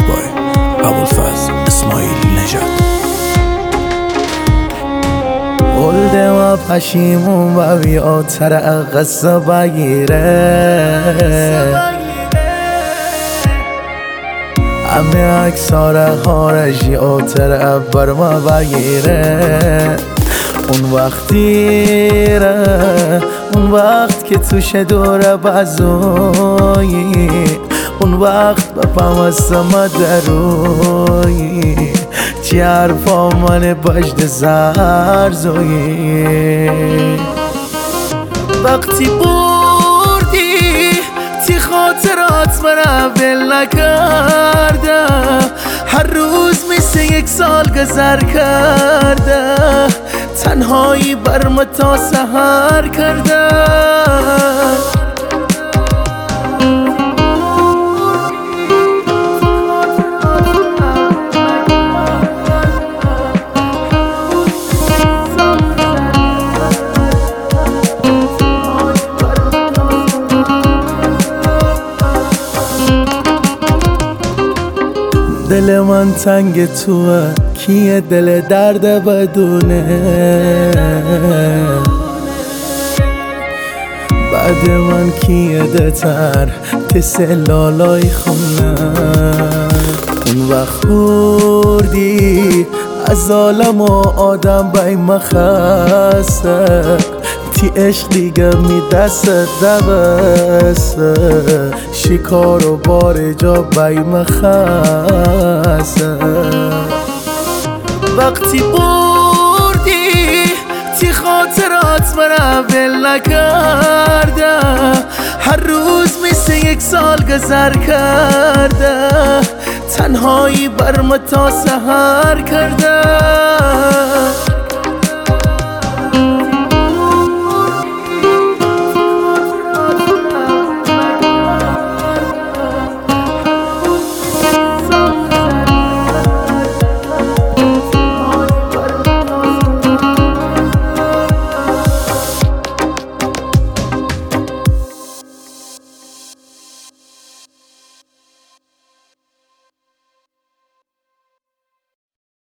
بای ابوالفضل اسماعیل نژاد. ولده ما پشیمون و بیاتر قصه بگیره، همه اکساره هارشی آتر بر ما بگیره. اون وقت که توش دوره بزایی، اون وقت بپم از سما دروی چی حرفا من بجد زرزایی. وقتی بردی تی خاطرات مرا ول نکرده، هر روز مثل یک سال گذر کرده، تنهایی بر ما تا سحر کرده. دل من تنگ توه، کیه دل درد بدونه؟ بعد من کیه دتر تس لالای خونه؟ اون وقت خوردی از عالم و آدم بای مخسته، تی عشق دیگه می دست دوسته، شکار و بار جا بای مخسته. وقتی بردی تی خاطرات مرا ول نکرده، هر روز مثل یک سال گذر کرده، تنهایی بر ما تا سحر کرده.